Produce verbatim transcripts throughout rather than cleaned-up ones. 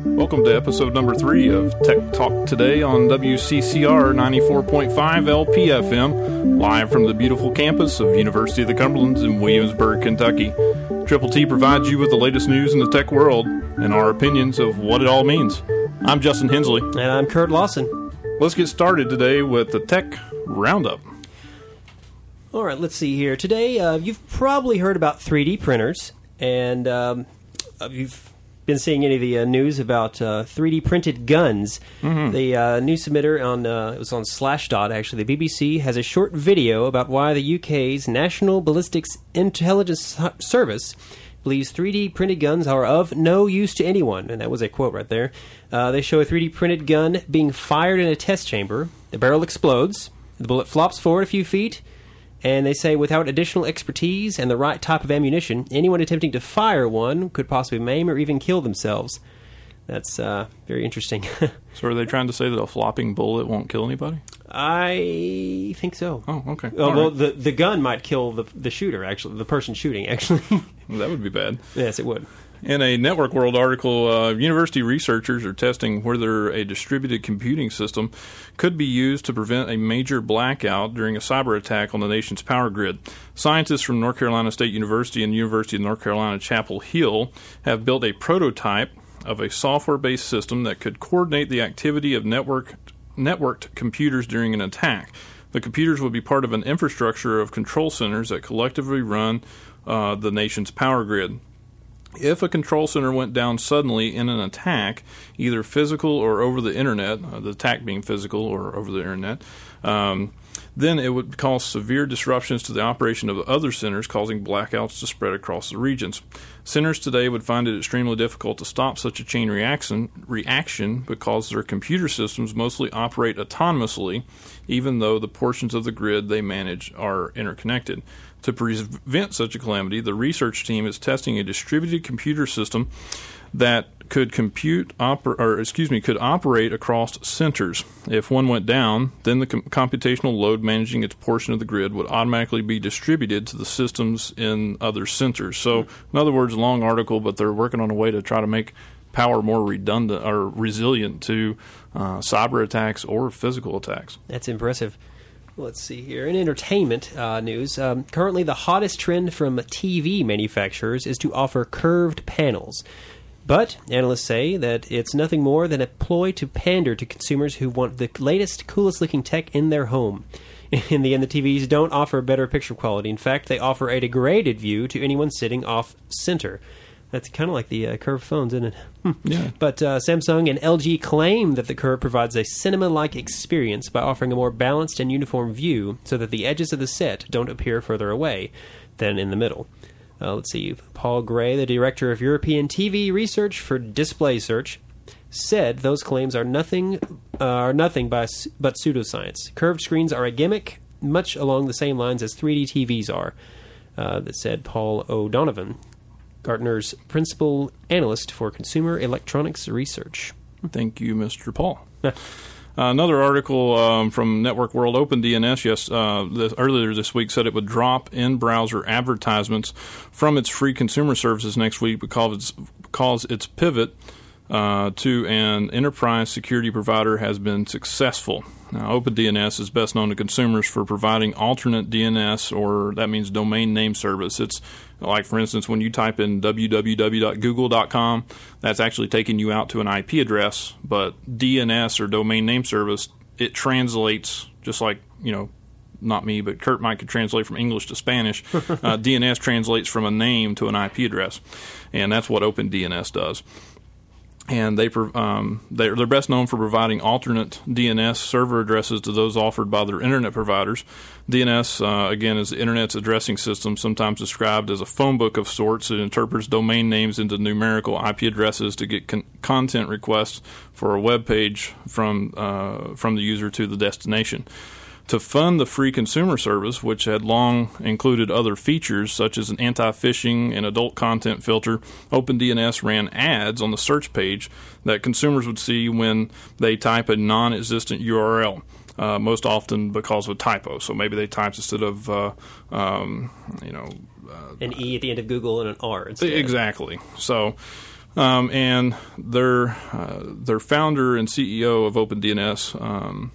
Welcome to episode number three of Tech Talk Today on W C C R ninety-four point five L P F M, live from the beautiful campus of University of the Cumberlands in Williamsburg, Kentucky. Triple T provides you with the latest news in the tech world and our opinions of what it all means. I'm Justin Hensley. And I'm Kurt Lawson. Let's get started today with the Tech Roundup. All right, let's see here. Today, uh, you've probably heard about three D printers, and um, you've been seeing any of the uh, news about uh, three D printed guns. Mm-hmm. The uh, news submitter on uh, it was on Slashdot, actually. The B B C has a short video about why the U K's National Ballistics Intelligence Service believes three D printed guns are of no use to anyone, and that was a quote right there. Uh, they show a three D printed gun being fired in a test chamber. The barrel explodes. The bullet flops forward a few feet. And they say without additional expertise and the right type of ammunition, anyone attempting to fire one could possibly maim or even kill themselves. That's uh, very interesting. So are they trying to say that a flopping bullet won't kill anybody? I think so. Oh, okay. Oh, well, right. the the gun might kill the the shooter, actually, the person shooting, actually. Well, that would be bad. Yes, it would. In a Network World article, uh, university researchers are testing whether a distributed computing system could be used to prevent a major blackout during a cyber attack on the nation's power grid. Scientists from North Carolina State University and University of North Carolina Chapel Hill have built a prototype of a software-based system that could coordinate the activity of network, networked computers during an attack. The computers would be part of an infrastructure of control centers that collectively run uh, the nation's power grid. If a control center went down suddenly in an attack, either physical or over the internet, uh, the attack being physical or over the internet, um, then it would cause severe disruptions to the operation of other centers, causing blackouts to spread across the regions. Centers today would find it extremely difficult to stop such a chain reaction, reaction because their computer systems mostly operate autonomously, even though the portions of the grid they manage are interconnected. To prevent such a calamity, the research team is testing a distributed computer system that could compute oper- or excuse me could operate across centers. If one went down, then the com- computational load managing its portion of the grid would automatically be distributed to the systems in other centers. So, in other words, long article, but they're working on a way to try to make power more redundant or resilient to uh, cyber attacks or physical attacks. That's impressive. Let's see here. In entertainment uh, news, um, currently the hottest trend from T V manufacturers is to offer curved panels. But analysts say that it's nothing more than a ploy to pander to consumers who want the latest, coolest-looking tech in their home. In the end, the T Vs don't offer better picture quality. In fact, they offer a degraded view to anyone sitting off-center. That's kind of like the uh, curved phones, isn't it? Yeah. But uh, Samsung and L G claim that the Curve provides a cinema-like experience by offering a more balanced and uniform view so that the edges of the set don't appear further away than in the middle. Uh, let's see. Paul Gray, the director of European T V research for Display Search, said those claims are nothing uh, are nothing by, but pseudoscience. Curved screens are a gimmick, much along the same lines as three D T Vs are. Uh, that said Paul O'Donovan, Gartner's principal analyst for consumer electronics research. Thank you, Mister Paul. uh, another article um, from Network World OpenDNS yes, uh, this, earlier this week said it would drop in-browser advertisements from its free consumer services next week because it's, because its pivot uh, to an enterprise security provider has been successful. Now, OpenDNS is best known to consumers for providing alternate D N S, or that means domain name service. It's like, for instance, when you type in w w w dot google dot com, that's actually taking you out to an I P address, but D N S, or domain name service, it translates just like, you know, not me, but Kurt might could translate from English to Spanish. uh, D N S translates from a name to an I P address, and that's what OpenDNS does. And they, um, they're, they're best known for providing alternate D N S server addresses to those offered by their internet providers. D N S, uh, again, is the internet's addressing system, sometimes described as a phone book of sorts. It interprets domain names into numerical I P addresses to get con- content requests for a web page from uh, from the user to the destination. To fund the free consumer service, which had long included other features such as an anti-phishing and adult content filter, OpenDNS ran ads on the search page that consumers would see when they type a non-existent U R L, uh, most often because of a typo. So maybe they typed instead of, uh, um, you know... Uh, an E at the end of Google and an R instead. Exactly. So... Um, and their uh, their founder and C E O of OpenDNS um,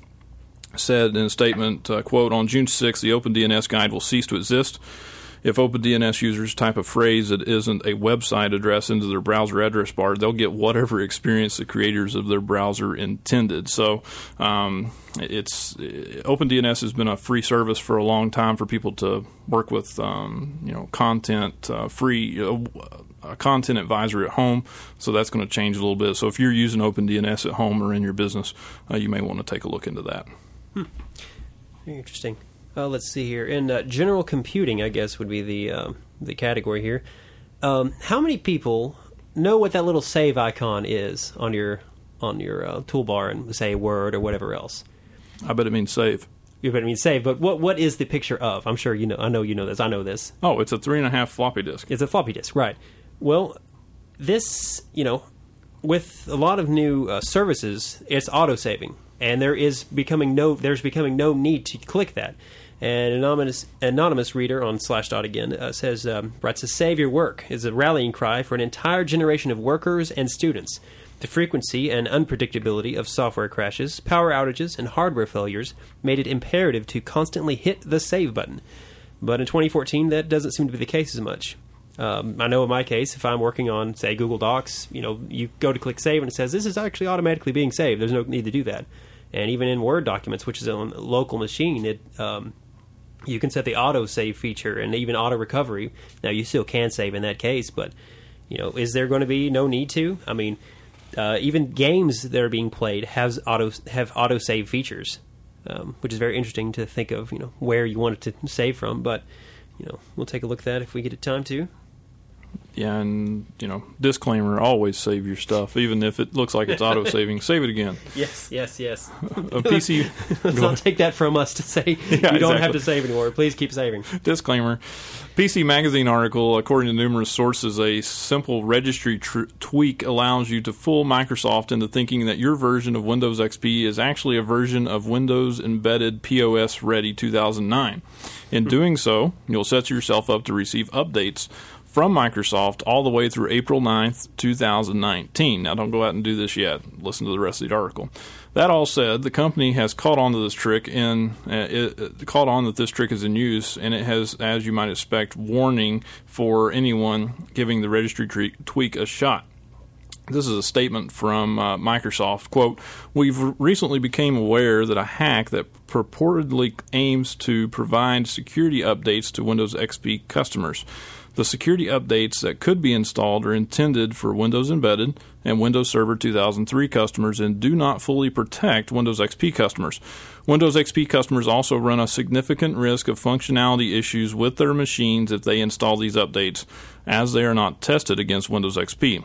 said in a statement, uh, quote, "On June sixth, the OpenDNS guide will cease to exist. If OpenDNS users type a phrase that isn't a website address into their browser address bar, they'll get whatever experience the creators of their browser intended." So um, it's OpenDNS has been a free service for a long time for people to work with, um, you know, content uh, free. Uh, a content advisor at home, so that's going to change a little bit. So if you're using OpenDNS at home or in your business, uh, you may want to take a look into that. Hmm. Very interesting. Uh, let's see here. In uh, general computing, I guess, would be the uh, the category here. Um, how many people know what that little save icon is on your on your uh, toolbar and say Word or whatever else? I bet it means save. You bet it means save, but what what is the picture of? I'm sure you know. I know you know this. I know this. Oh, it's a three and a half floppy disk. It's a floppy disk, right? Well, this, you know, with a lot of new uh, services, it's auto-saving, and there is becoming no there's becoming no need to click that. An anonymous anonymous reader on Slashdot again uh, says um, writes, "To save your work is a rallying cry for an entire generation of workers and students. The frequency and unpredictability of software crashes, power outages, and hardware failures made it imperative to constantly hit the save button. But in twenty fourteen, that doesn't seem to be the case as much." Um, I know in my case, if I'm working on, say, Google Docs, you know, you go to click save and it says, this is actually automatically being saved. There's no need to do that. And even in Word documents, which is on a local machine, it um, you can set the auto save feature and even auto recovery. Now, you still can save in that case, but, you know, is there going to be no need to? I mean, uh, even games that are being played has auto have auto save features, um, which is very interesting to think of, you know, where you want it to save from. But, you know, we'll take a look at that if we get time to. Yeah, and, you know, disclaimer, always save your stuff, even if it looks like it's auto-saving. Save it again. Yes, yes, yes. A P C... Let's not take that from us to say yeah, you don't exactly. have to save anymore. Please keep saving. Disclaimer. P C Magazine article, according to numerous sources, a simple registry tr- tweak allows you to fool Microsoft into thinking that your version of Windows X P is actually a version of Windows Embedded P O S Ready two thousand nine. In doing so, you'll set yourself up to receive updates from Microsoft all the way through April ninth, twenty nineteen. Now, don't go out and do this yet. Listen to the rest of the article. That all said, the company has caught on to this trick and uh, it, it caught on that this trick is in use, and it has, as you might expect, warning for anyone giving the registry tre- tweak a shot. This is a statement from uh, Microsoft. Quote, "We've recently became aware that a hack that purportedly aims to provide security updates to Windows X P customers. The security updates that could be installed are intended for Windows Embedded and Windows Server two thousand three customers and do not fully protect Windows X P customers. Windows X P customers also run a significant risk of functionality issues with their machines if they install these updates, as they are not tested against Windows X P.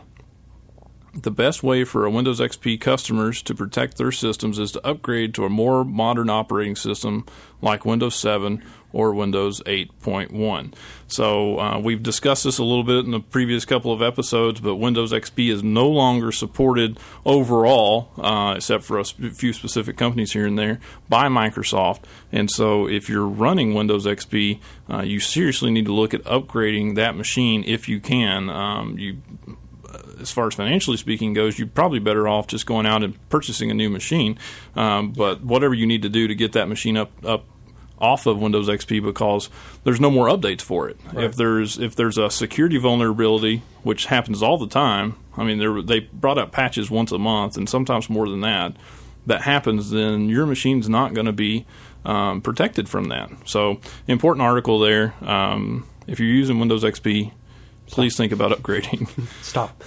The best way for a Windows X P customers to protect their systems is to upgrade to a more modern operating system like Windows seven or Windows eight point one. So uh, we've discussed this a little bit in the previous couple of episodes, but Windows X P is no longer supported overall, uh, except for a few specific companies here and there, by Microsoft. And so if you're running Windows X P, uh, you seriously need to look at upgrading that machine if you can. Um, you As far as financially speaking goes, you're probably better off just going out and purchasing a new machine. Um, but whatever you need to do to get that machine up up off of Windows X P, because there's no more updates for it. Right. If there's if there's a security vulnerability, which happens all the time, I mean, they brought out patches once a month and sometimes more than that, that happens, then your machine's not going to be um, protected from that. So, important article there. Um, if you're using Windows X P, please Stop. think about upgrading. Stop.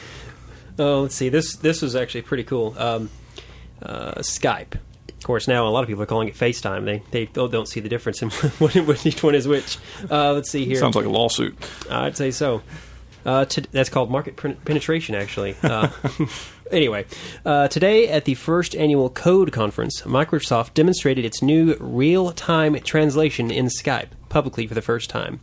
Oh, let's see. This this was actually pretty cool. Um, uh, Skype. Of course, now a lot of people are calling it FaceTime. They they don't see the difference in what each one is which. Uh, let's see here. Sounds like a lawsuit. I'd say so. Uh, to, that's called market penetration, actually. Uh, anyway, uh, today at the first annual Code Conference, Microsoft demonstrated its new real-time translation in Skype publicly for the first time.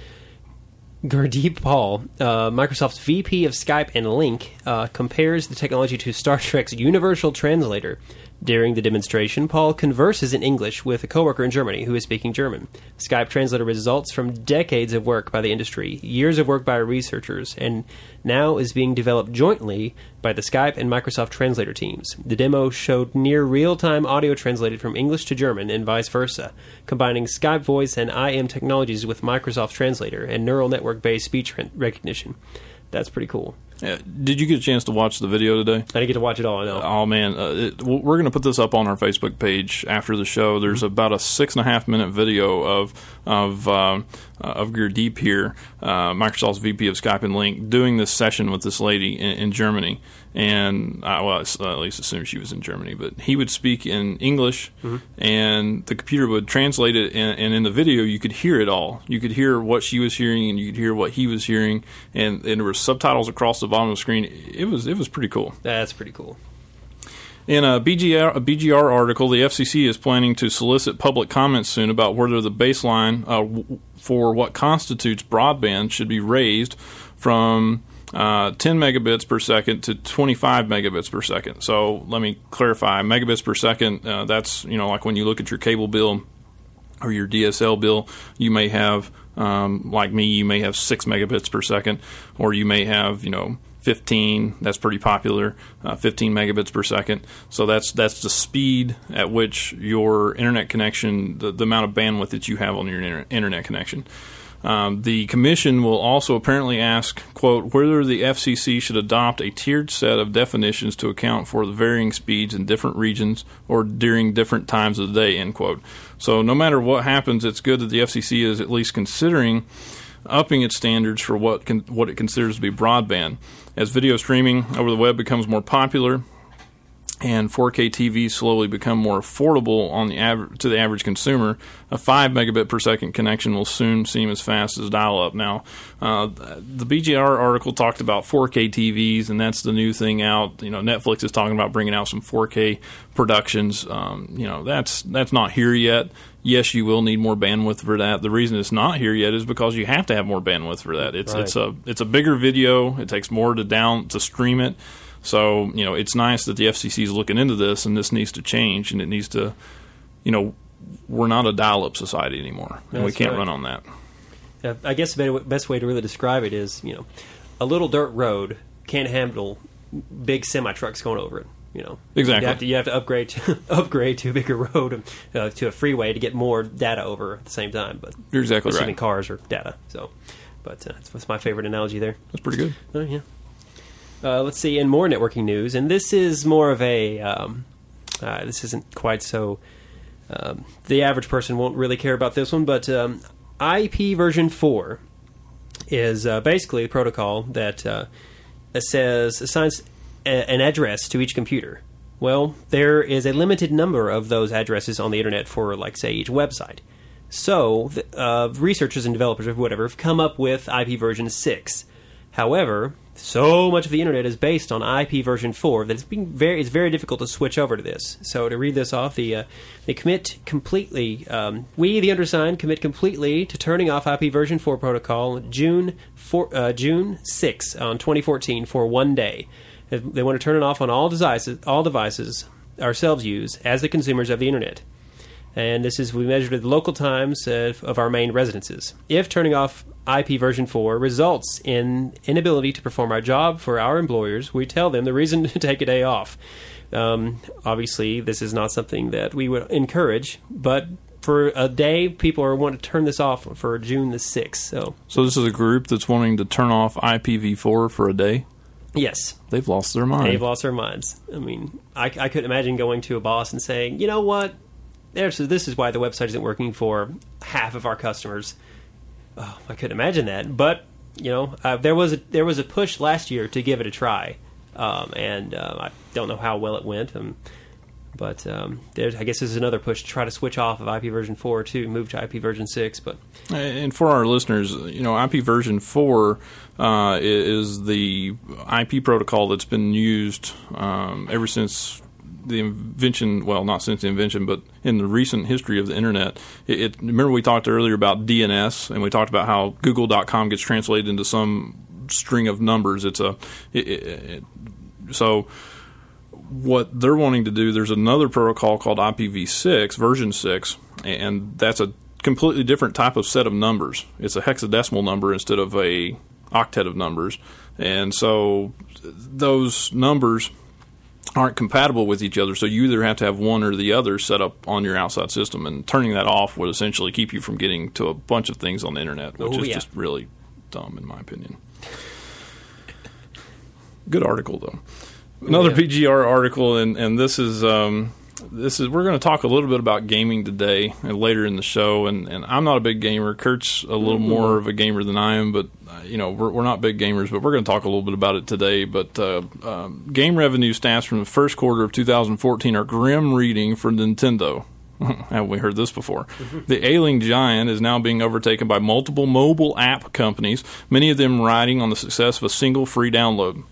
Gurdeep Paul, uh, Microsoft's V P of Skype and Link, uh, compares the technology to Star Trek's Universal Translator, During the demonstration, Paul converses in English with a coworker in Germany who is speaking German. Skype Translator results from decades of work by the industry, years of work by researchers, and now is being developed jointly by the Skype and Microsoft Translator teams. The demo showed near real-time audio translated from English to German and vice versa, combining Skype voice and I M technologies with Microsoft Translator and neural network-based speech recognition. That's pretty cool. Yeah. Did you get a chance to watch the video today? I didn't get to watch it all, I know. Oh, man. Uh, it, we're going to put this up on our Facebook page after the show. There's mm-hmm. about a six and a half minute video of of um, uh, of Gurdeep here, uh, Microsoft's V P of Skype and Link, doing this session with this lady in, in Germany. And, uh, well, at least as soon as she was in Germany. But he would speak in English, mm-hmm. and the computer would translate it, and, and in the video you could hear it all. You could hear what she was hearing, and you could hear what he was hearing, and, and there were subtitles across the bottom of the screen. It was it was pretty cool. That's pretty cool. In a B G R, a B G R article, the F C C is planning to solicit public comments soon about whether the baseline uh, w- for what constitutes broadband should be raised from uh, ten megabits per second to twenty-five megabits per second. So let me clarify: megabits per second. Uh, that's you know like when you look at your cable bill or your D S L bill, you may have um, like me, you may have six megabits per second, or you may have you know. fifteen, that's pretty popular, uh, fifteen megabits per second. So that's that's the speed at which your internet connection, the, the amount of bandwidth that you have on your inter- internet connection. Um, the commission will also apparently ask, quote, whether the F C C should adopt a tiered set of definitions to account for the varying speeds in different regions or during different times of the day, end quote. So no matter what happens, it's good that the F C C is at least considering upping its standards for what con- what it considers to be broadband. As video streaming over the web becomes more popular and four K T Vs slowly become more affordable on the aver- to the average consumer, a five megabit per second connection will soon seem as fast as dial-up. Now, uh, the B G R article talked about four K T Vs, and that's the new thing out. You know, Netflix is talking about bringing out some four K productions. Um, you know, that's that's not here yet. Yes, you will need more bandwidth for that. The reason it's not here yet is because you have to have more bandwidth for that. It's right. it's a it's a bigger video. It takes more to down to stream it. So, you know, it's nice that the F C C is looking into this, and this needs to change, and it needs to, you know, we're not a dial-up society anymore, and That's we can't right. run on that. Yeah, I guess the best way to really describe it is, you know, a little dirt road can't handle big semi-trucks going over it. You know, exactly. You have to, you have to upgrade to, upgrade to a bigger road, uh, to a freeway to get more data over at the same time. But you're exactly assuming right. Cars or data. So, but uh, that's, that's my favorite analogy there. That's pretty good. Oh yeah. Uh, let's see. In more networking news, and this is more of a. Um, uh, this isn't quite so. Um, the average person won't really care about this one, but um, I P version four is uh, basically a protocol that uh, says assigns an address to each computer. Well, there is a limited number of those addresses on the internet for, like, say, each website. So, uh, researchers and developers or whatever have come up with I P version six. However, so much of the internet is based on I P version four that it's being very it's very difficult to switch over to this. So, to read this off, the uh, they commit completely. Um, we, the undersigned, commit completely to turning off I P version four protocol June four, uh, June sixth on twenty fourteen for one day. They want to turn it off on all devices, all devices ourselves use as the consumers of the internet. And this is, we measured the local times of, of our main residences. If turning off I P version four results in inability to perform our job for our employers, we tell them the reason to take a day off. Um, obviously, this is not something that we would encourage, but for a day, people are wanting to turn this off for June the sixth. So, so this is a group that's wanting to turn off I P v four for a day? Yes. They've lost their mind. They've lost their minds. I mean, I, I couldn't imagine going to a boss and saying, you know what, There's, this is why the website isn't working for half of our customers. Oh, I couldn't imagine that. But, you know, uh, there was a, there was a push last year to give it a try. Um, and uh, I don't know how well it went. Um, but um, there's, I guess there's another push to try to switch off of I P version four to move to I P version six. But and for our listeners, you know, I P version four uh, is the I P protocol that's been used um, ever since the invention. Well, not since the invention, but in the recent history of the internet. It, it remember we talked earlier about D N S, and we talked about how Google dot com gets translated into some string of numbers. It's a it, it, it, so. what they're wanting to do, there's another protocol called I P v six, version six, and that's a completely different type of set of numbers. It's a hexadecimal number instead of a octet of numbers. And so those numbers aren't compatible with each other, so you either have to have one or the other set up on your outside system, and turning that off would essentially keep you from getting to a bunch of things on the internet, which oh, is yeah. just really dumb in my opinion. Good article, though. Another yeah. P G R article, and, and this is um, this is we're going to talk a little bit about gaming today and later in the show. And, and I'm not a big gamer. Kurt's a little mm-hmm. more of a gamer than I am, but uh, you know we're we're not big gamers. But we're going to talk a little bit about it today. But uh, um, game revenue stats from the first quarter of two thousand fourteen are grim reading for Nintendo. Haven't we heard this before? Mm-hmm. The ailing giant is now being overtaken by multiple mobile app companies, many of them riding on the success of a single free download.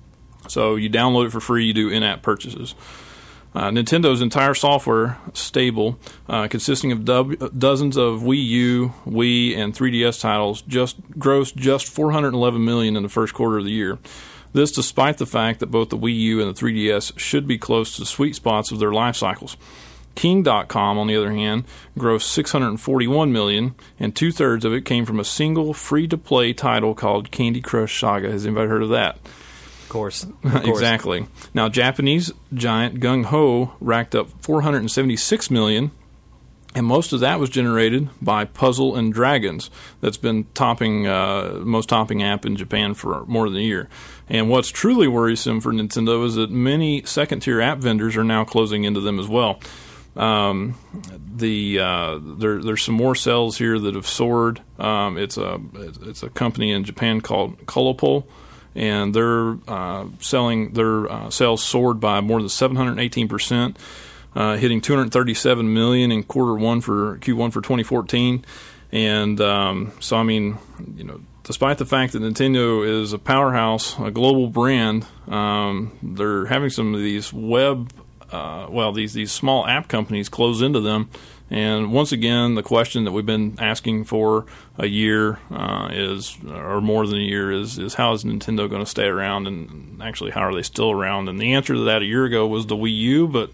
So you download it for free, you do in-app purchases. Uh, Nintendo's entire software stable, uh, consisting of dub- dozens of Wii U, Wii, and three D S titles, just grossed just four hundred eleven million dollars in the first quarter of the year. This despite the fact that both the Wii U and the three D S should be close to the sweet spots of their life cycles. King dot com, on the other hand, grossed six hundred forty-one million dollars, and two-thirds of it came from a single free-to-play title called Candy Crush Saga. Has anybody heard of that? Of course. Of course. Exactly. Now, Japanese giant Gung Ho racked up four hundred seventy-six million dollars, and most of that was generated by Puzzle and Dragons. That's been topping uh, most topping app in Japan for more than a year. And what's truly worrisome for Nintendo is that many second-tier app vendors are now closing into them as well. Um, the uh, there there's some more sales here that have soared. Um, it's a it's a company in Japan called Colopol, and they're uh, selling their uh, sales soared by more than seven hundred eighteen percent, uh, hitting two hundred thirty-seven million dollars in quarter one for Q one for twenty fourteen. And um, so, I mean, you know, despite the fact that Nintendo is a powerhouse, a global brand, um, they're having some of these web, uh, well, these these small app companies close into them. And once again, the question that we've been asking for a year uh, is, or more than a year, is is how is Nintendo going to stay around, and actually how are they still around? And the answer to that a year ago was the Wii U, but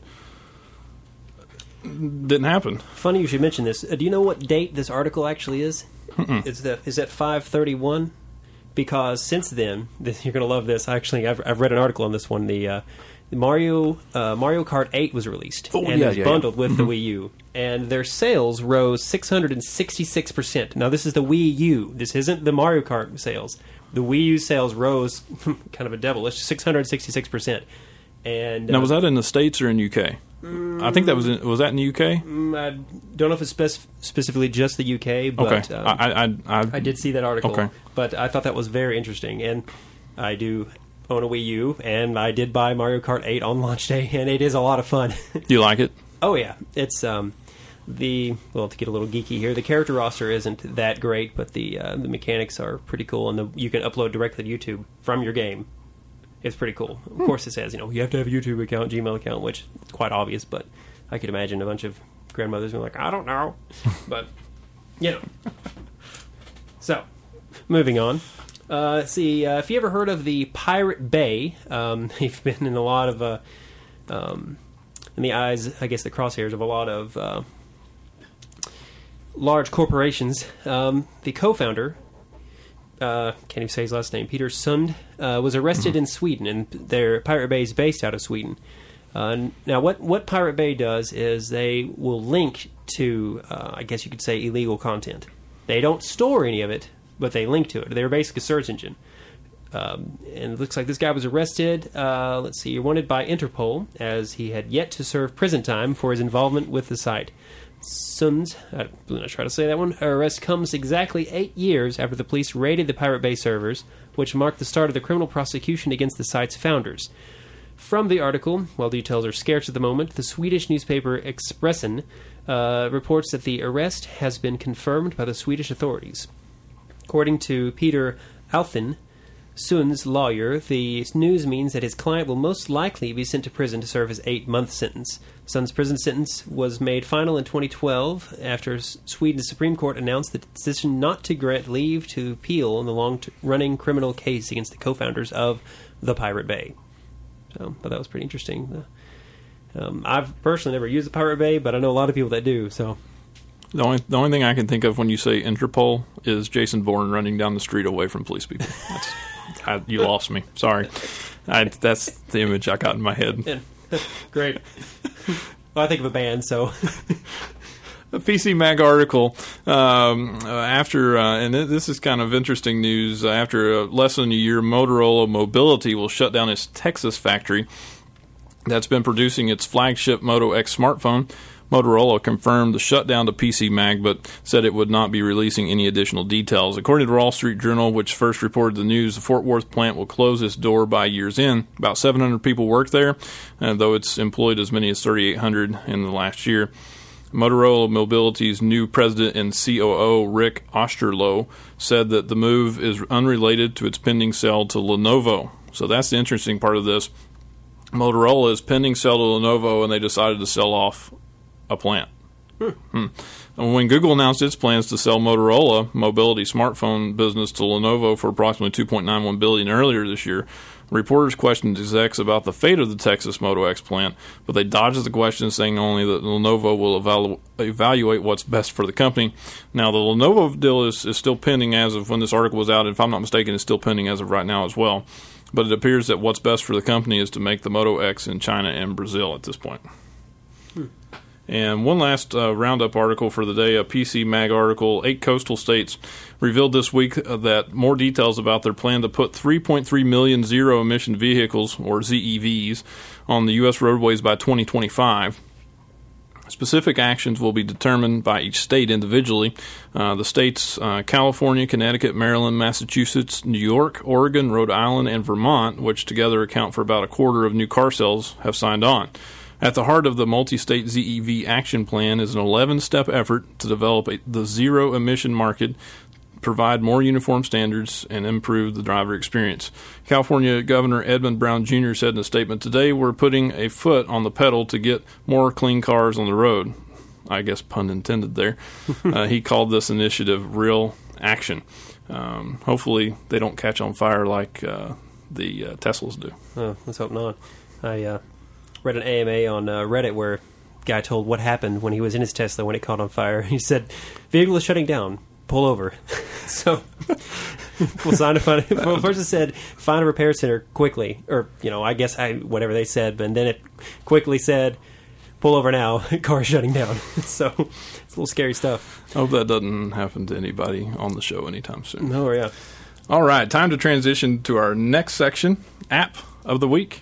it didn't happen. Funny you should mention this. Uh, do you know what date this article actually is? Mm-mm. Is that is that five thirty-one? Because since then, this, you're going to love this. Actually, I've I've read an article on this one. The uh, Mario uh, Mario Kart eight was released oh, and yeah, was yeah, bundled yeah. with Mm-hmm. the Wii U, and their sales rose six hundred sixty-six percent. Now, this is the Wii U. This isn't the Mario Kart sales. The Wii U sales rose kind of a devilish six hundred sixty-six percent. And uh, now, was that in the States or in U K? Mm, I think that was in, was that in the U K? Mm, I don't know if it's spec- specifically just the U K, but okay. um, I, I, I, I did see that article. Okay. But I thought that was very interesting, and I do own a Wii U, and I did buy Mario Kart eight on launch day, and it is a lot of fun. Do you like it? Oh yeah, it's um, the well to get a little geeky here. The character roster isn't that great, but the uh, the mechanics are pretty cool, and the, you can upload directly to YouTube from your game. It's pretty cool. Of hmm. course, it says you know you have to have a YouTube account, Gmail account, which is quite obvious. But I could imagine a bunch of grandmothers being like, I don't know, but you know. So, moving on. Uh, see, uh, if you ever heard of the Pirate Bay, um, you've been in a lot of, uh, um, in the eyes, I guess, the crosshairs of a lot of uh, large corporations. Um, the co-founder, uh, can't even say his last name, Peter Sund, uh, was arrested in Sweden, and their Pirate Bay is based out of Sweden. Uh, now, what, what Pirate Bay does is they will link to, uh, I guess you could say, illegal content. They don't store any of it, but they link to it. They're basically a search engine. Um, and it looks like this guy was arrested, uh, let's see, wanted by Interpol, as he had yet to serve prison time for his involvement with the site. Sund's, I'm not try to say that one, arrest comes exactly eight years after the police raided the Pirate Bay servers, which marked the start of the criminal prosecution against the site's founders. From the article, while details are scarce at the moment, the Swedish newspaper Expressen uh, reports that the arrest has been confirmed by the Swedish authorities. According to Peter Althin, Sund's lawyer, the news means that his client will most likely be sent to prison to serve his eight-month sentence. Sund's prison sentence was made final in twenty twelve after Sweden's Supreme Court announced the decision not to grant leave to appeal in the long-running criminal case against the co-founders of the Pirate Bay. So, but that was pretty interesting. Um, I've personally never used the Pirate Bay, but I know a lot of people that do. So the only the only thing I can think of when you say Interpol is Jason Bourne running down the street away from police people. That's, I, you lost me. Sorry. I, that's the image I got in my head. Yeah. Great. Well, I think of a band, so. A P C Mag article um, uh, after, uh, and this is kind of interesting news. Uh, after uh, less than a year, Motorola Mobility will shut down its Texas factory that's been producing its flagship Moto X smartphone. Motorola confirmed the shutdown to P C Mag, but said it would not be releasing any additional details. According to the Wall Street Journal, which first reported the news, the Fort Worth plant will close its door by year's end. About seven hundred people work there, uh, though it's employed as many as thirty-eight hundred in the last year. Motorola Mobility's new president and C O O, Rick Osterloh, said that the move is unrelated to its pending sale to Lenovo. So that's the interesting part of this. Motorola is pending sale to Lenovo, and they decided to sell off a plant. Hmm. Hmm. And when Google announced its plans to sell Motorola Mobility smartphone business to Lenovo for approximately two point nine one billion dollars earlier this year, reporters questioned execs about the fate of the Texas Moto X plant, but they dodged the question, saying only that Lenovo will evalu- evaluate what's best for the company. Now, the Lenovo deal is, is still pending as of when this article was out, and if I'm not mistaken, it's still pending as of right now as well. But it appears that what's best for the company is to make the Moto X in China and Brazil at this point. Hmm. And one last uh, roundup article for the day, a P C Mag article. Eight coastal states revealed this week uh, that more details about their plan to put three point three million zero-emission vehicles, or Z E Vs, on the U S roadways by twenty twenty-five. Specific actions will be determined by each state individually. Uh, the states uh, California, Connecticut, Maryland, Massachusetts, New York, Oregon, Rhode Island, and Vermont, which together account for about a quarter of new car sales, have signed on. At the heart of the multi-state Z E V action plan is an eleven-step effort to develop a, the zero-emission market, provide more uniform standards, and improve the driver experience. California Governor Edmund Brown Junior said in a statement, "Today we're putting a foot on the pedal to get more clean cars on the road." I guess pun intended there. uh, he called this initiative Real Action. Um, hopefully they don't catch on fire like uh, the uh, Teslas do. Oh, let's hope not. I uh, read an A M A on uh, Reddit where a guy told what happened when he was in his Tesla when it caught on fire. He said, "Vehicle is shutting down. Pull over." So, we'll sign a fund. Well, first it said, "Find a repair center quickly," or you know, I guess I whatever they said. But then it quickly said, "Pull over now. Car shutting down." So it's a little scary stuff. I hope that doesn't happen to anybody on the show anytime soon. No, yeah. All right, time to transition to our next section, App of the Week.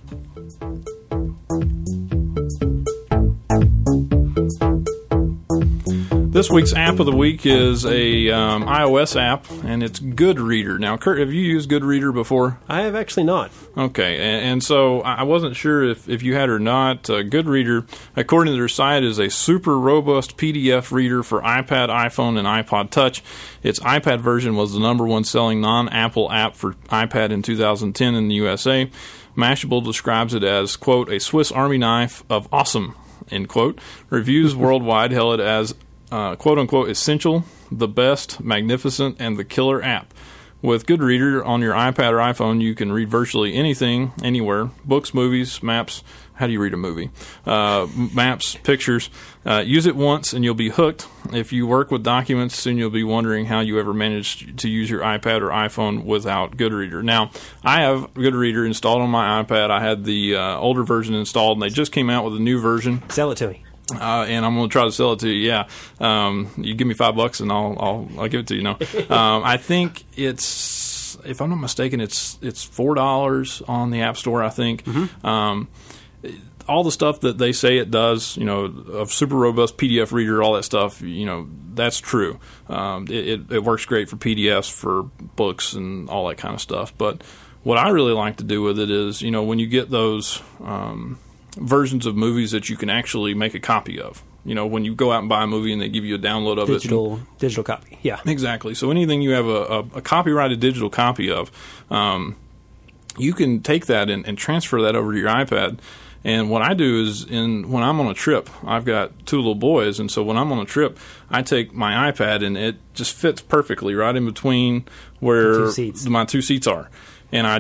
This week's app of the week is a um, iOS app, and it's Goodreader. Now, Kurt, have you used Goodreader before? I have actually not. Okay, and, and so I wasn't sure if, if you had or not. Uh, Goodreader, according to their site, is a super robust P D F reader for iPad, iPhone, and iPod Touch. Its iPad version was the number one selling non-Apple app for iPad in two thousand ten in the U S A. Mashable describes it as, quote, a Swiss Army knife of awesome, end quote. Reviews worldwide hail it as Uh, quote-unquote essential, the best, magnificent, and the killer app. With Goodreader on your iPad or iPhone, you can read virtually anything, anywhere. Books, movies, maps. How do you read a movie? Uh, maps, pictures. Uh, use it once and you'll be hooked. If you work with documents, soon you'll be wondering how you ever managed to use your iPad or iPhone without Goodreader. Now, I have Goodreader installed on my iPad. I had the uh, older version installed, and they just came out with a new version. Sell it to me. Uh, and I'm going to try to sell it to you. Yeah, um, you give me five bucks and I'll I'll, I'll give it to you. No, um, I think it's, if I'm not mistaken, it's it's four dollars on the App Store. I think mm-hmm. um, all the stuff that they say it does, you know, of super robust P D F reader, all that stuff, you know, that's true. Um, it, it, it works great for P D Fs, for books, and all that kind of stuff. But what I really like to do with it is, you know, when you get those Um, versions of movies that you can actually make a copy of. You know, when you go out and buy a movie and they give you a download of digital, it. Digital copy, yeah. Exactly. So anything you have a, a, a copyrighted digital copy of, um, you can take that and, and transfer that over to your iPad. And what I do is, in when I'm on a trip, I've got two little boys, and so when I'm on a trip, I take my iPad and it just fits perfectly right in between where two seats. my two seats are. And I just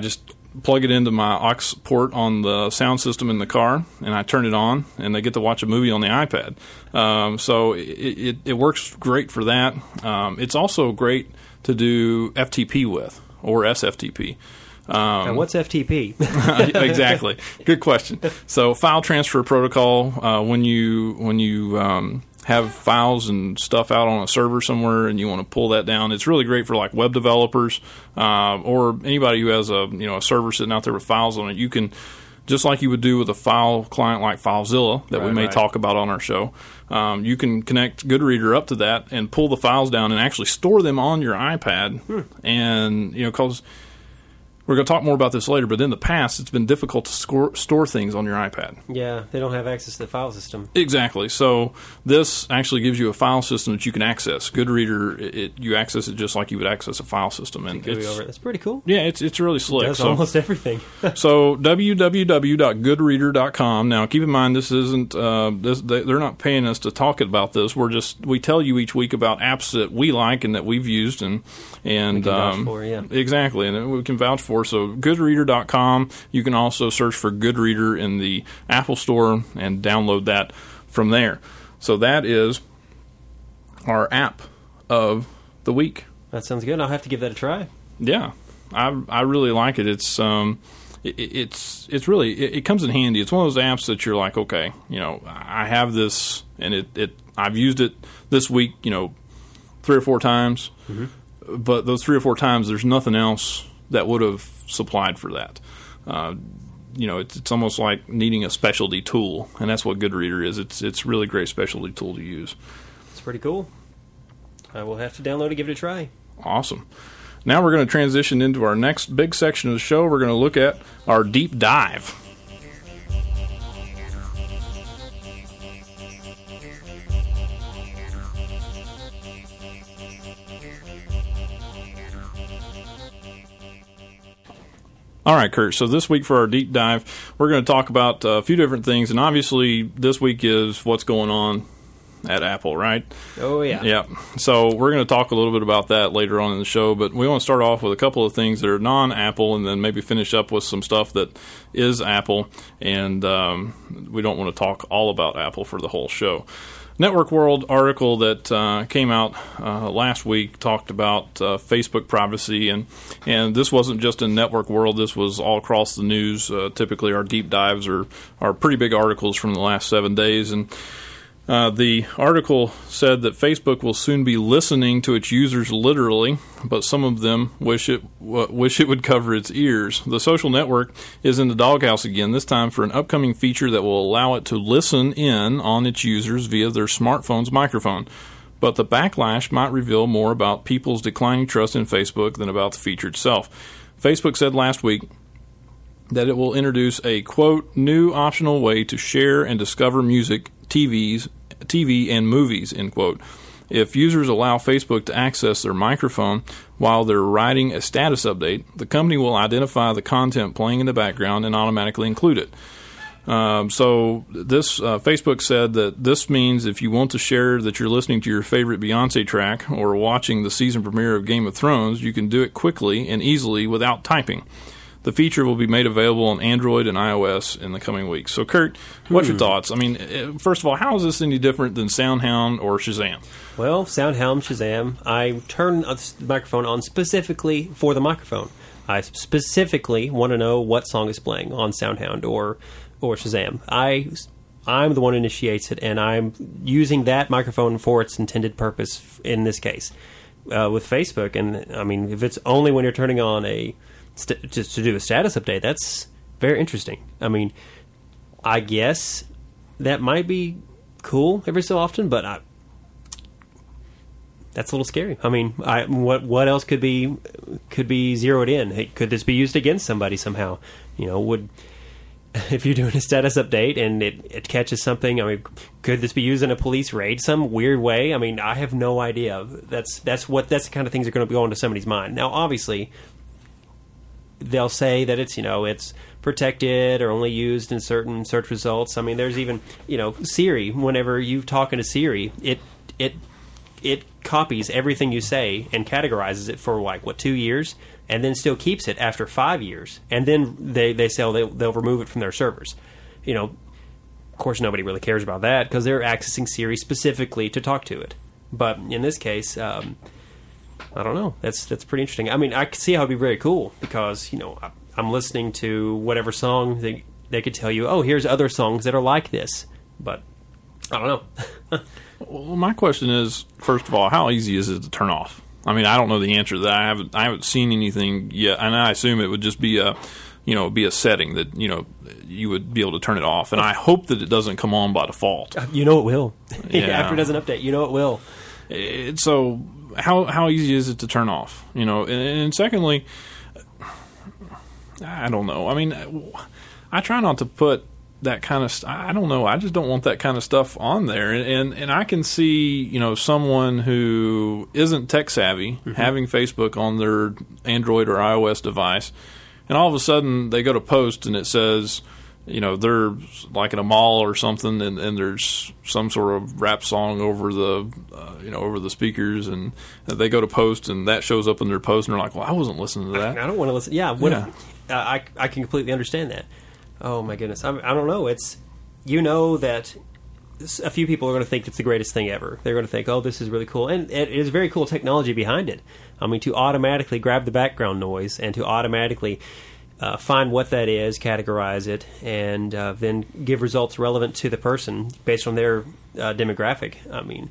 plug it into my aux port on the sound system in the car, and I turn it on, and they get to watch a movie on the iPad. Um, so it, it, it works great for that. Um, it's also great to do F T P with, or S F T P. Um, and what's F T P? Exactly. Good question. So file transfer protocol, uh, when you when you um, have files and stuff out on a server somewhere and you want to pull that down, it's really great for like web developers uh, or anybody who has a you know a server sitting out there with files on it. You can, just like you would do with a file client like FileZilla that right, we may right. talk about on our show, um, you can connect Goodreader up to that and pull the files down and actually store them on your iPad. Hmm. And you know because we're going to talk more about this later, but in the past, it's been difficult to score, store things on your iPad. Yeah, they don't have access to the file system. Exactly. So this actually gives you a file system that you can access. Goodreader, it, it, you access it just like you would access a file system. And it's, over. That's pretty cool. Yeah, it's it's really slick. It does so, almost everything. So w w w dot goodreader dot com. Now, keep in mind, this isn't uh, this, they, they're not paying us to talk about this. We're just we tell you each week about apps that we like and that we've used and and we can um, vouch for, yeah. Exactly, and we can vouch for. So goodreader dot com. You can also search for Goodreader in the Apple Store and download that from there. So that is our app of the week. That sounds good. I'll have to give that a try. Yeah, I I really like it. It's um, it, it's it's really it, it comes in handy. It's one of those apps that you're like, okay, you know, I have this, and it, it I've used it this week, you know, three or four times. Mm-hmm. But those three or four times, there's nothing else that would have supplied for that. Uh, you know, it's, it's almost like needing a specialty tool, and that's what Goodreader is. It's it's really a great specialty tool to use. It's pretty cool. I will have to download and give it a try. Awesome. Now we're going to transition into our next big section of the show. We're going to look at our deep dive. All right, Kurt, so this week for our deep dive, we're going to talk about a few different things, and obviously this week is what's going on at Apple, right? Oh, yeah. Yeah. So we're going to talk a little bit about that later on in the show, but we want to start off with a couple of things that are non-Apple and then maybe finish up with some stuff that is Apple, and um, we don't want to talk all about Apple for the whole show. Network World article that uh, came out uh, last week talked about uh, Facebook privacy, and and this wasn't just in Network World. This was all across the news. Uh, typically, our deep dives are, are pretty big articles from the last seven days, and uh, the article said that Facebook will soon be listening to its users literally, but some of them wish it w- wish it would cover its ears. The social network is in the doghouse again, this time for an upcoming feature that will allow it to listen in on its users via their smartphone's microphone. But the backlash might reveal more about people's declining trust in Facebook than about the feature itself. Facebook said last week that it will introduce a, quote, new optional way to share and discover music, T Vs, T V and movies, end quote. If users allow Facebook to access their microphone while they're writing a status update, the company will identify the content playing in the background and automatically include it. Um, so this uh, Facebook said that this means if you want to share that you're listening to your favorite Beyonce track or watching the season premiere of Game of Thrones, you can do it quickly and easily without typing. The feature will be made available on Android and iOS in the coming weeks. So, Kurt, what's your thoughts? I mean, first of all, how is this any different than SoundHound or Shazam? Well, SoundHound, Shazam, I turn the microphone on specifically for the microphone. I specifically want to know what song is playing on SoundHound or or Shazam. I, I'm the one who initiates it, and I'm using that microphone for its intended purpose in this case. Uh, with Facebook, and I mean, if it's only when you're turning on a St- just to do a status update, that's very interesting. I mean, I guess that might be cool every so often, but I, that's a little scary. I mean, I, what what else could be could be zeroed in? Hey, could this be used against somebody somehow? You know, would if you're doing a status update and it, it catches something? I mean, could this be used in a police raid some weird way? I mean, I have no idea. That's that's what that's the kind of things that are going to go into somebody's mind. Now, obviously, they'll say that it's, you know, it's protected or only used in certain search results. I mean, there's even, you know, Siri, whenever you're talking to Siri, it it it copies everything you say and categorizes it for like what two years, and then still keeps it after five years, and then they they sell they, they'll remove it from their servers. You know, of course, nobody really cares about that because they're accessing Siri specifically to talk to it. But in this case, um, I don't know. That's that's pretty interesting. I mean, I can see how it'd be very cool because you know I, I'm listening to whatever song they they could tell you. Oh, here's other songs that are like this, but I don't know. Well, my question is, first of all, how easy is it to turn off? I mean, I don't know the answer to that. I haven't I haven't seen anything yet, and I assume it would just be a, you know, be a setting that you know you would be able to turn it off. And I hope that it doesn't come on by default. You know it will. Yeah. After it does an update, you know it will. It, so how how easy is it to turn off? You know, and, and secondly, I don't know. I mean, I try not to put that kind of st- I don't know. I just don't want that kind of stuff on there. And, and and I can see, you know, someone who isn't tech savvy mm-hmm. having Facebook on their Android or iOS device, and all of a sudden they go to post and it says, you know, they're like in a mall or something, and, and there's some sort of rap song over the, uh, you know, over the speakers, and they go to post, and that shows up in their post, and they're like, well, I wasn't listening to that. I, I don't want to listen. Yeah, what yeah. If, uh, I I can completely understand that. Oh my goodness, I, I don't know. It's you know that a few people are going to think it's the greatest thing ever. They're going to think, oh, this is really cool, and it is very cool technology behind it. I mean, to automatically grab the background noise and to automatically uh, find what that is, categorize it, and uh, then give results relevant to the person based on their uh, demographic. I mean,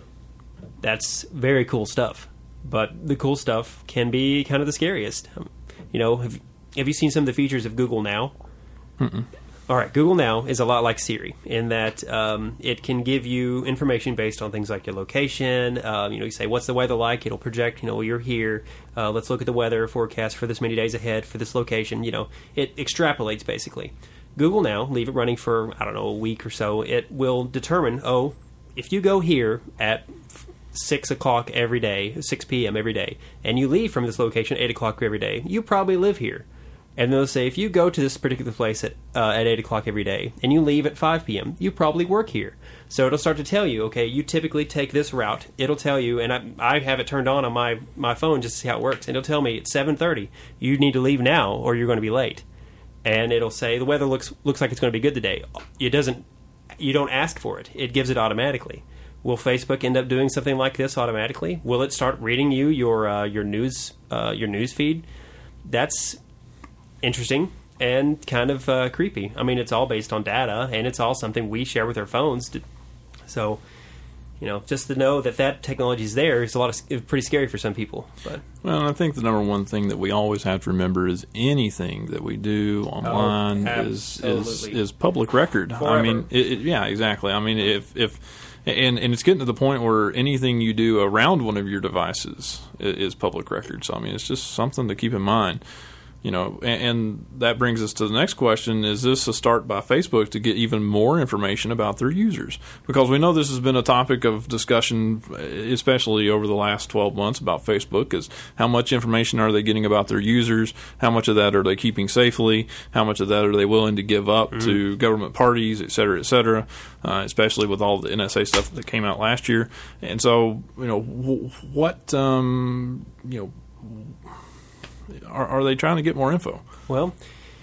that's very cool stuff. But the cool stuff can be kind of the scariest. Um, you know, have, have you seen some of the features of Google Now? Mm-mm. All right, Google Now is a lot like Siri in that um, it can give you information based on things like your location. Uh, you know, you say, what's the weather like? It'll project, you know, you're here. Uh, let's look at the weather forecast for this many days ahead for this location. You know, it extrapolates basically. Google Now, leave it running for, I don't know, a week or so. It will determine, oh, if you go here at six o'clock every day, six p.m. every day, and you leave from this location at eight o'clock every day, you probably live here. And they'll say, if you go to this particular place at uh, at eight o'clock every day, and you leave at five p.m., you probably work here. So it'll start to tell you, okay, you typically take this route. It'll tell you, and I, I have it turned on on my, my phone just to see how it works, and it'll tell me it's seven thirty. You need to leave now, or you're going to be late. And it'll say, the weather looks looks like it's going to be good today. It doesn't. You don't ask for it. It gives it automatically. Will Facebook end up doing something like this automatically? Will it start reading you your uh, your news uh, your news feed? That's interesting and kind of uh, creepy. I mean, it's all based on data, and it's all something we share with our phones. To, so, you know, just to know that that technology is there is a lot of it's pretty scary for some people. But well, I think the number one thing that we always have to remember is anything that we do online oh, is is is public record. Forever. I mean, it, it, yeah, exactly. I mean, if if and and it's getting to the point where anything you do around one of your devices is, is public record. So I mean, it's just something to keep in mind. You know, and, and that brings us to the next question. Is this a start by Facebook to get even more information about their users? Because we know this has been a topic of discussion, especially over the last twelve months about Facebook, is how much information are they getting about their users? How much of that are they keeping safely? How much of that are they willing to give up mm-hmm. to government parties, et cetera, et cetera, uh, especially with all the N S A stuff that came out last year. And so, you know, what, um, you know, Are, are they trying to get more info? Well,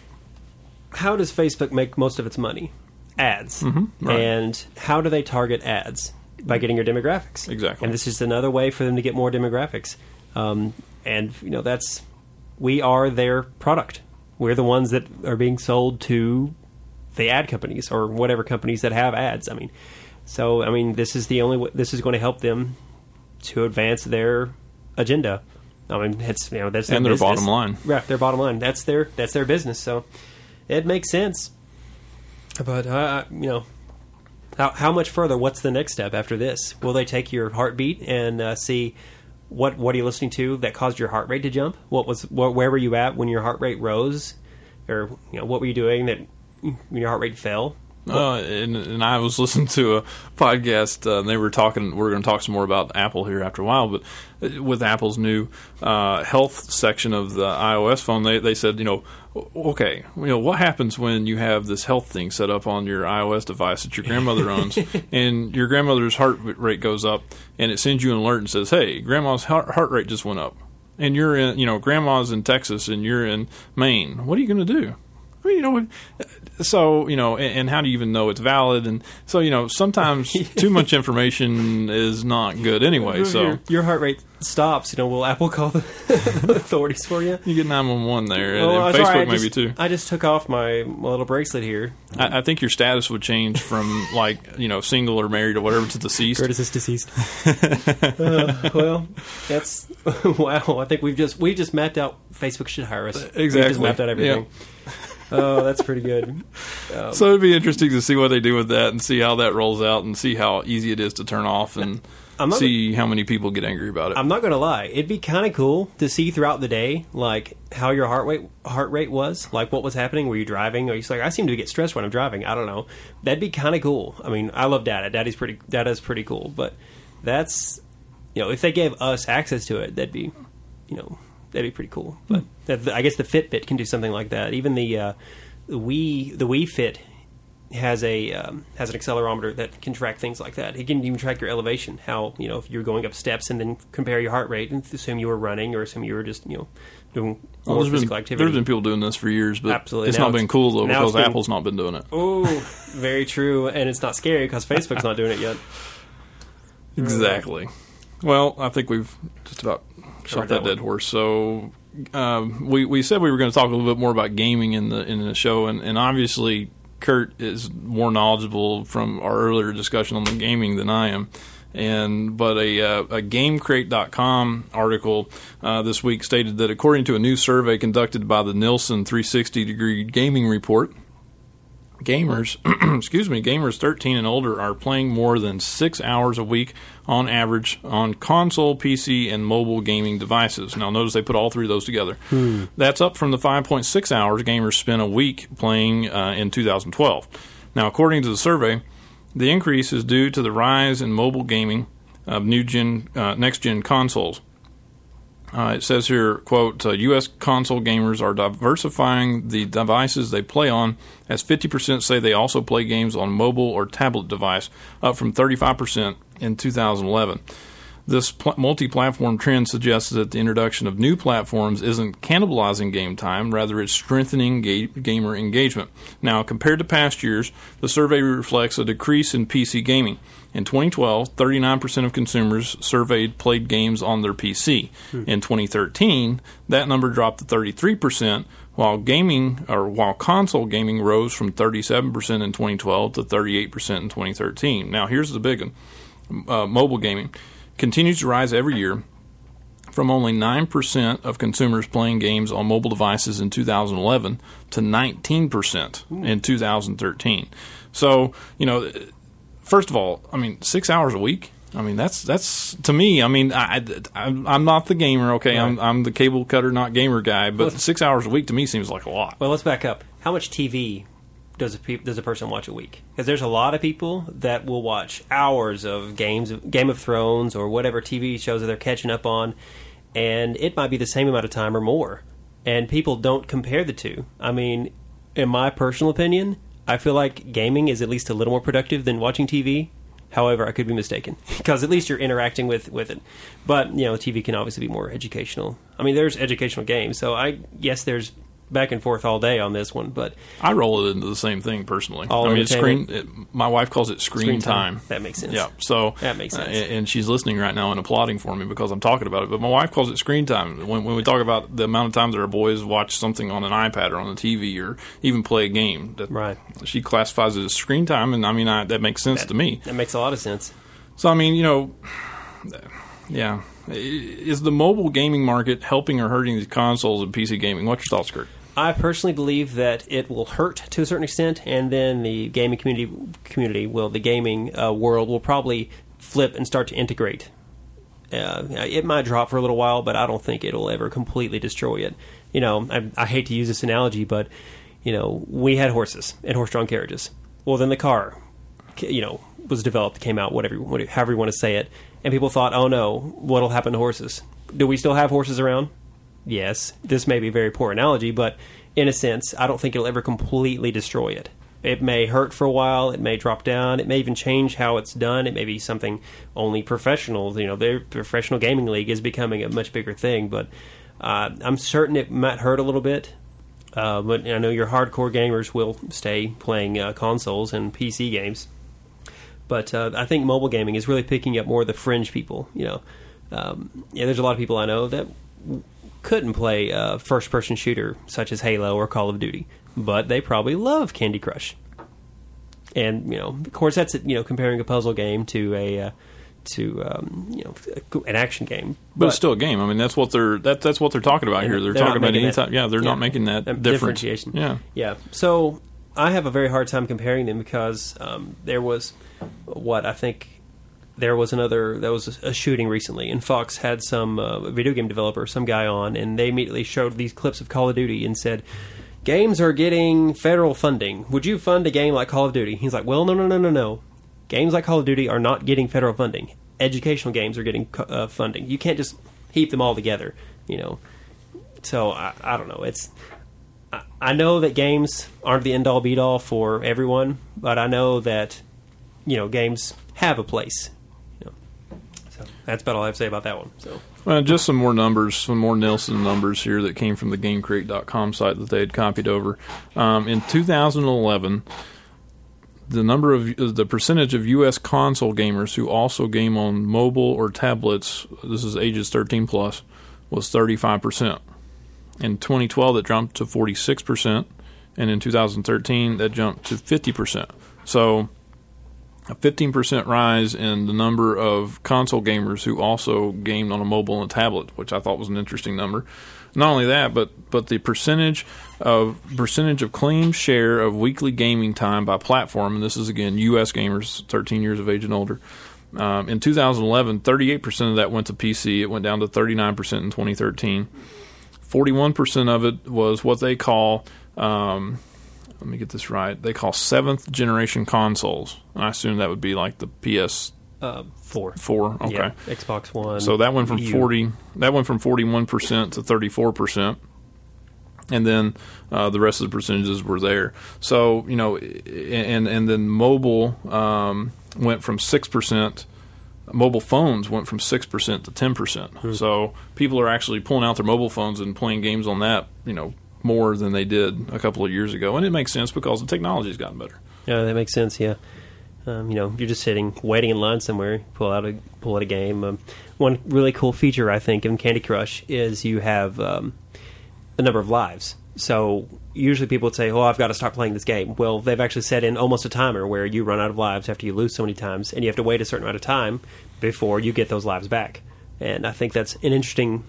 how does Facebook make most of its money? Ads. Mm-hmm, right. And how do they target ads? By getting your demographics. Exactly. And this is another way for them to get more demographics. Um, and, you know, that's, we are their product. We're the ones that are being sold to the ad companies or whatever companies that have ads. I mean, so, I mean, this is the only way, this is going to help them to advance their agenda. I mean, it's you know that's their and their business. bottom line, right? Their bottom line. That's their that's their business. So it makes sense. But uh, you know, how how much further? What's the next step after this? Will they take your heartbeat and uh, see what what are you listening to that caused your heart rate to jump? What was what, where were you at when your heart rate rose, or you know what were you doing that when your heart rate fell? Uh, and, and I was listening to a podcast, uh, and they were talking, we're going to talk some more about Apple here after a while, but with Apple's new uh, health section of the iOS phone, they, they said, you know, okay, you know, what happens when you have this health thing set up on your iOS device that your grandmother owns, and your grandmother's heart rate goes up, and it sends you an alert and says, hey, grandma's heart, heart rate just went up, and you're in, you know, grandma's in Texas, and you're in Maine. What are you going to do? I mean, you know, so, you know, and, and how do you even know it's valid? And so, you know, sometimes too much information is not good anyway. So your, your heart rate stops. You know, will Apple call the, the authorities for you? You get nine one one there, well, and, and Facebook sorry, maybe just, too. I just took off my, my little bracelet here. I, I think your status would change from, like, you know, single or married or whatever to deceased. Curtis is deceased. uh, well, that's wow. I think we've just we just mapped out. Facebook should hire us. Exactly. We just mapped out everything. Yep. Oh, that's pretty good. Um, so it'd be interesting to see what they do with that and see how that rolls out and see how easy it is to turn off and I'm not, see how many people get angry about it. I'm not going to lie. It'd be kind of cool to see throughout the day, like, how your heart rate heart rate was, like what was happening. Were you driving? Or you like, I seem to get stressed when I'm driving. I don't know. That'd be kind of cool. I mean, I love data. Data's pretty, data's pretty cool. But that's, you know, if they gave us access to it, that'd be, you know, that'd be pretty cool. But that, I guess the Fitbit can do something like that. Even the uh, the Wii the Wii Fit has a um, has an accelerometer that can track things like that. It can even track your elevation. How, you know, if you're going up steps and then compare your heart rate and assume you were running or assume you were just, you know, doing more well, there's physical been, activity. There's been people doing this for years, but Absolutely. it's Now not it's- been cool though now because it's been- Apple's not been doing it. Oh, very true, and it's not scary because Facebook's not doing it yet. Exactly. Well, I think we've just about shot that, that dead horse. So um, we we said we were going to talk a little bit more about gaming in the in the show, and, and obviously Kurt is more knowledgeable from our earlier discussion on the gaming than I am. And but a, uh, a GameCrate dot com article uh, this week stated that according to a new survey conducted by the Nielsen three sixty degree Gaming Report, gamers, excuse me, gamers thirteen and older are playing more than six hours a week on average on console, P C, and mobile gaming devices. Now, notice they put all three of those together. Hmm. That's up from the five point six hours gamers spent a week playing uh, in two thousand twelve. Now, according to the survey, the increase is due to the rise in mobile gaming of new gen, uh, next-gen consoles. Uh, it says here, quote, uh, U S console gamers are diversifying the devices they play on, as fifty percent say they also play games on mobile or tablet device, up from thirty-five percent in two thousand eleven. This pl- multi-platform trend suggests that the introduction of new platforms isn't cannibalizing game time, rather it's strengthening ga- gamer engagement. Now, compared to past years, the survey reflects a decrease in P C gaming. In twenty twelve, thirty-nine percent of consumers surveyed played games on their P C. Hmm. In twenty thirteen, that number dropped to thirty-three percent, while gaming or while console gaming rose from thirty-seven percent in twenty twelve to thirty-eight percent in twenty thirteen. Now, here's the big one. Uh, mobile gaming continues to rise every year, from only nine percent of consumers playing games on mobile devices in two thousand eleven to nineteen percent in two thousand thirteen. So, you know, first of all, I mean, six hours a week. I mean, that's that's to me. I mean, I, I I'm not the gamer. Okay, right. I'm I'm the cable cutter, not gamer guy. But well, six hours a week to me seems like a lot. Well, let's back up. How much T V does a pe- does a person watch a week? Because there's a lot of people that will watch hours of games, Game of Thrones, or whatever T V shows that they're catching up on, and it might be the same amount of time or more. And people don't compare the two. I mean, in my personal opinion, I feel like gaming is at least a little more productive than watching T V. However, I could be mistaken, because at least you're interacting with, with it. But, you know, T V can obviously be more educational. I mean, there's educational games, so I guess there's back and forth all day on this one, but I roll it into the same thing personally. All I mean, it's screen. It, my wife calls it screen, screen time. time. That makes sense. Yeah, so that makes sense. Uh, and she's listening right now and applauding for me because I'm talking about it. But my wife calls it screen time. When, when we talk about the amount of times that our boys watch something on an iPad or on the T V or even play a game, that right? She classifies it as screen time, and I mean I, that makes sense that, to me. That makes a lot of sense. So I mean, you know, yeah, is the mobile gaming market helping or hurting these consoles and P C gaming? What's your thoughts, Kurt? I personally believe that it will hurt to a certain extent, and then the gaming community, community will, the gaming uh, world will probably flip and start to integrate. Uh, it might drop for a little while, but I don't think it'll ever completely destroy it. You know, I, I hate to use this analogy, but, you know, we had horses and horse-drawn carriages. Well, then the car, you know, was developed, came out, whatever, whatever, however you want to say it, and people thought, oh no, what'll happen to horses? Do we still have horses around? Yes. This may be a very poor analogy, but in a sense, I don't think it'll ever completely destroy it. It may hurt for a while. It may drop down. It may even change how it's done. It may be something only professionals, you know, their professional gaming league is becoming a much bigger thing. But uh, I'm certain it might hurt a little bit. Uh, but I know your hardcore gamers will stay playing uh, consoles and P C games. But uh, I think mobile gaming is really picking up more of the fringe people. You know, um, yeah, there's a lot of people I know that couldn't play a first-person shooter such as Halo or Call of Duty, but they probably love Candy Crush. And you know, of course, that's you know comparing a puzzle game to a uh, to um, you know an action game, but, but it's still a game. I mean, that's what they're that, that's what they're talking about here. They're, they're talking about any time. Yeah, they're yeah, not making that, that differentiation. Yeah, yeah. So I have a very hard time comparing them because um, there was what I think. There was another, there was a shooting recently, and Fox had some uh, video game developer, some guy on, and they immediately showed these clips of Call of Duty and said, games are getting federal funding. Would you fund a game like Call of Duty? He's like, well, no, no, no, no, no. Games like Call of Duty are not getting federal funding. Educational games are getting uh, funding. You can't just heap them all together, you know. So, I, I don't know. It's I, I know that games aren't the end-all, be-all for everyone, but I know that, you know, games have a place. That's about all I have to say about that one. So, well, just some more numbers, some more Nielsen numbers here that came from the Game Crate dot com site that they had copied over. Um, in two thousand eleven, the number of the percentage of U S console gamers who also game on mobile or tablets, this is ages thirteen plus, was thirty-five percent. In twenty twelve, that jumped to forty-six percent, and in two thousand thirteen, that jumped to fifty percent. So, a fifteen percent rise in the number of console gamers who also gamed on a mobile and tablet, which I thought was an interesting number. Not only that, but but the percentage of percentage of claimed share of weekly gaming time by platform, and this is again U S gamers, thirteen years of age and older. Um, in two thousand eleven, thirty-eight percent of that went to P C. It went down to thirty-nine percent in twenty thirteen. forty-one percent of it was what they call um, let me get this right. They call seventh generation consoles. I assume that would be like the P S uh, four. Four. Okay. Yeah, Xbox One. So that went from U. forty. That went from forty-one percent to thirty-four percent, and then uh, the rest of the percentages were there. So you know, and and then mobile um, went from six percent. Mobile phones went from six percent to ten percent. Hmm. So people are actually pulling out their mobile phones and playing games on that. You know. More than they did a couple of years ago, and it makes sense because the technology's gotten better. Yeah, that makes sense. Yeah, um, you know, you're just sitting, waiting in line somewhere, pull out a pull out a game. Um, one really cool feature I think in Candy Crush is you have um, the number of lives. So usually people would say, "Oh, I've got to start playing this game." Well, they've actually set in almost a timer where you run out of lives after you lose so many times, and you have to wait a certain amount of time before you get those lives back. And I think that's an interesting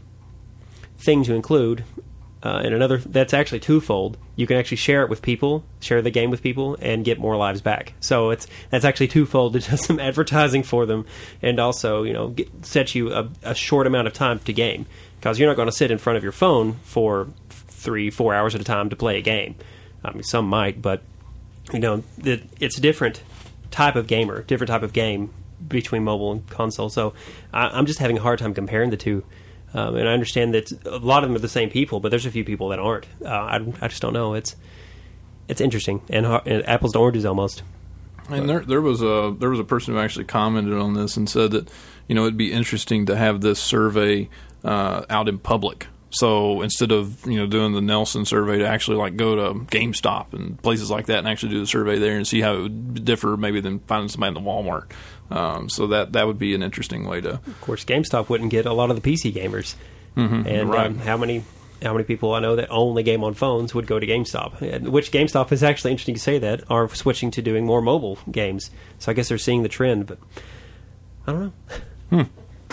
thing to include. Uh, and another, that's actually twofold. You can actually share it with people, share the game with people, and get more lives back. So it's that's actually twofold. It's just some advertising for them, and also, you know, get, set you a, a short amount of time to game, because you're not going to sit in front of your phone for three, four hours at a time to play a game. I mean, some might, but you know, it, it's a different type of gamer, different type of game between mobile and console. So I, I'm just having a hard time comparing the two. Um, and I understand that a lot of them are the same people, but there's a few people that aren't. Uh, I, I just don't know. It's it's interesting, and, and apples to oranges almost. And there there was a there was a person who actually commented on this and said that, you know, it'd be interesting to have this survey uh, out in public. So instead of, you know, doing the Nielsen survey, to actually like go to GameStop and places like that and actually do the survey there and see how it would differ maybe than finding somebody in the Walmart. Um, so that that would be an interesting way to. Of course, GameStop wouldn't get a lot of the P C gamers, mm-hmm, and right. um, how many how many people I know that only game on phones would go to GameStop. And which GameStop is actually interesting to say that are switching to doing more mobile games. So I guess they're seeing the trend, but I don't know. Hmm.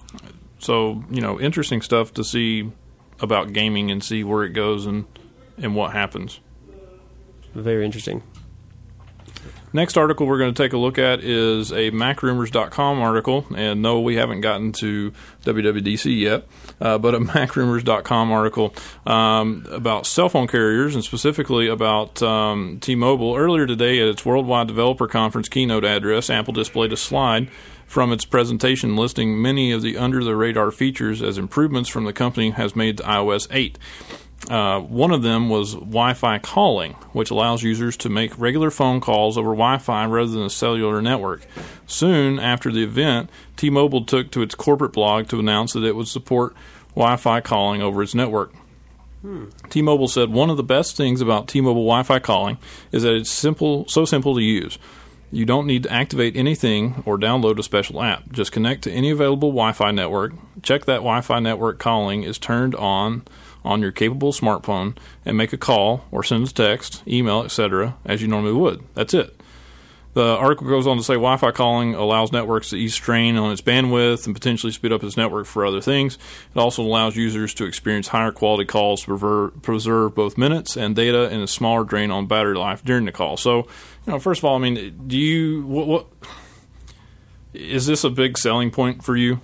So you know, interesting stuff to see about gaming and see where it goes and and what happens. Very interesting. Next article we're going to take a look at is a Mac Rumors dot com article, and no, we haven't gotten to W W D C yet, uh, but a Mac Rumors dot com article um, about cell phone carriers, and specifically about um, T-Mobile. Earlier today at its Worldwide Developer Conference keynote address, Apple displayed a slide from its presentation listing many of the under-the-radar features as improvements from the company has made to iOS eight. Uh, one of them was Wi-Fi calling, which allows users to make regular phone calls over Wi-Fi rather than a cellular network. Soon after the event, T-Mobile took to its corporate blog to announce that it would support Wi-Fi calling over its network. Hmm. T-Mobile said one of the best things about T-Mobile Wi-Fi calling is that it's simple, so simple to use. You don't need to activate anything or download a special app. Just connect to any available Wi-Fi network. Check that Wi-Fi network calling is turned on on your capable smartphone and make a call or send a text, email, et cetera as you normally would. That's it. The article goes on to say Wi-Fi calling allows networks to ease strain on its bandwidth and potentially speed up its network for other things. It also allows users to experience higher quality calls to preserve, preserve both minutes and data and a smaller drain on battery life during the call. So, you know, first of all, I mean, do you what, what is this a big selling point for you?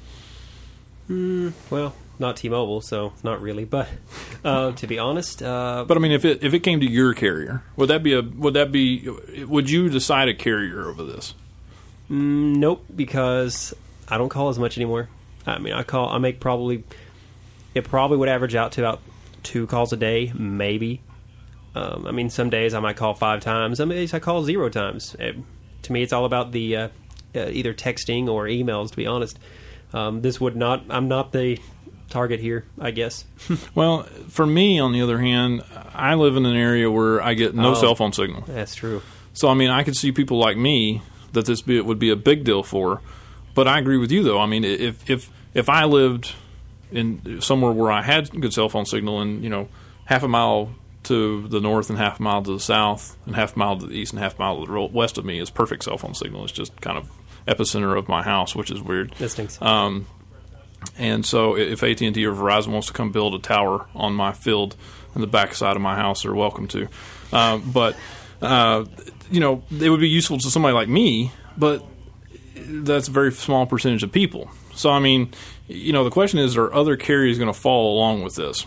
Mm, well, not T-Mobile, so not really. But uh, to be honest, uh, but I mean, if it if it came to your carrier, would that be a would that be would you decide a carrier over this? Mm, nope, because I don't call as much anymore. I mean, I call I make probably it probably would average out to about two calls a day, maybe. Um, I mean, some days I might call five times. Some days I call zero times. It, to me, it's all about the uh, uh, either texting or emails. To be honest, um, this would not. I'm not the target here, I guess. Well, for me, on the other hand, I live in an area where I get no oh, cell phone signal. That's true. So, I mean, I could see people like me that this be, would be a big deal for. But I agree with you, though. I mean, if if if I lived in somewhere where I had good cell phone signal and, you know, half a mile to the north and half a mile to the south and half a mile to the east and half a mile to the west of me is perfect cell phone signal. It's just kind of epicenter of my house, which is weird. That stinks. Um, and so if A T and T or Verizon wants to come build a tower on my field in the backside of my house, they're welcome to. Um, but, uh, you know, it would be useful to somebody like me, but that's a very small percentage of people. So, I mean, you know, the question is, are other carriers going to follow along with this?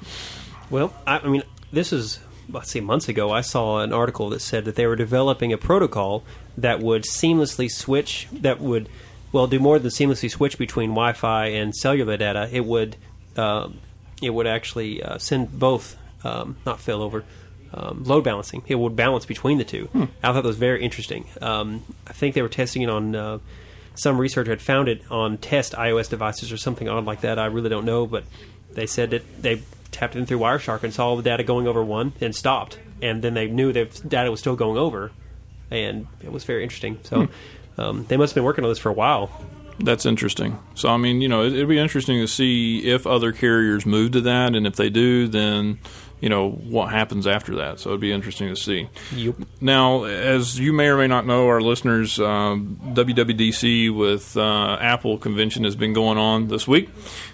Well, I, I mean, this is, let's see, months ago, I saw an article that said that they were developing a protocol that would seamlessly switch, that would, well, do more than seamlessly switch between Wi-Fi and cellular data. It would, um, it would actually uh, send both, um, not failover, um, load balancing. It would balance between the two. Hmm. I thought that was very interesting. Um, I think they were testing it on, uh, some researcher had found it on test iOS devices or something odd like that. I really don't know, but they said that they tapped in through Wireshark and saw all the data going over one and stopped. And then they knew that data was still going over, and it was very interesting. So hmm. um, they must have been working on this for a while. That's interesting. So, I mean, you know, it, it'd be interesting to see if other carriers move to that, and if they do, then, you know, what happens after that. So it'd be interesting to see. Yep. Now, as you may or may not know, our listeners, um, W W D C with uh, Apple convention has been going on this week,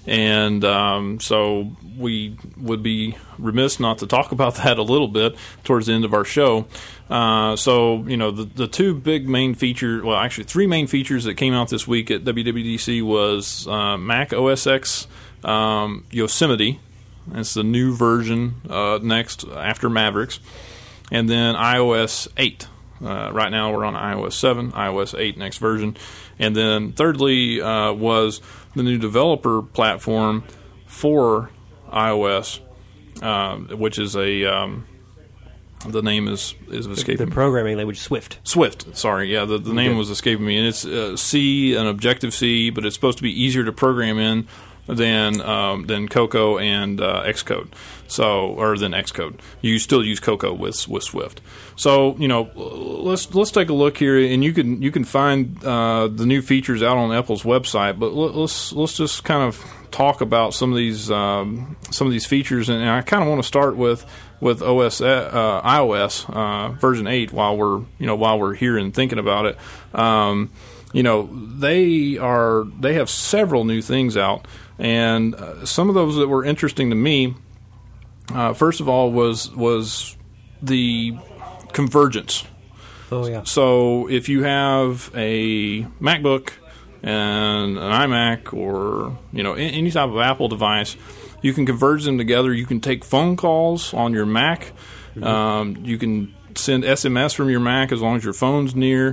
and um, so we would be remiss not to talk about that a little bit towards the end of our show. Uh, so, you know, the, the two big main features, well, actually three main features that came out this week at W W D C was uh, Mac O S X um, Yosemite. It's the new version uh, next after Mavericks. And then iOS eight. Uh, right now we're on iOS seven, iOS eight next version. And then thirdly uh, was the new developer platform for iOS, uh, which is a... Um, The name is, is escaping the, the programming language, Swift. Swift, sorry. Yeah, the, the name okay. was escaping me. And it's uh, C and Objective-C, but it's supposed to be easier to program in than um, than Cocoa and uh, Xcode. So, or than Xcode. You still use Cocoa with with Swift. So, you know, let's let's take a look here, and you can you can find uh, the new features out on Apple's website. But let's let's just kind of talk about some of these um, some of these features, and I kind of want to start with with O S uh, iOS uh, version eight while we're you know while we're here and thinking about it. Um, you know, they are they have several new things out, and uh, some of those that were interesting to me. Uh, first of all, was was the convergence. Oh, yeah. So if you have a MacBook and an iMac or, you know, any type of Apple device, you can converge them together. You can take phone calls on your Mac. Mm-hmm. Um, you can send S M S from your Mac as long as your phone's near.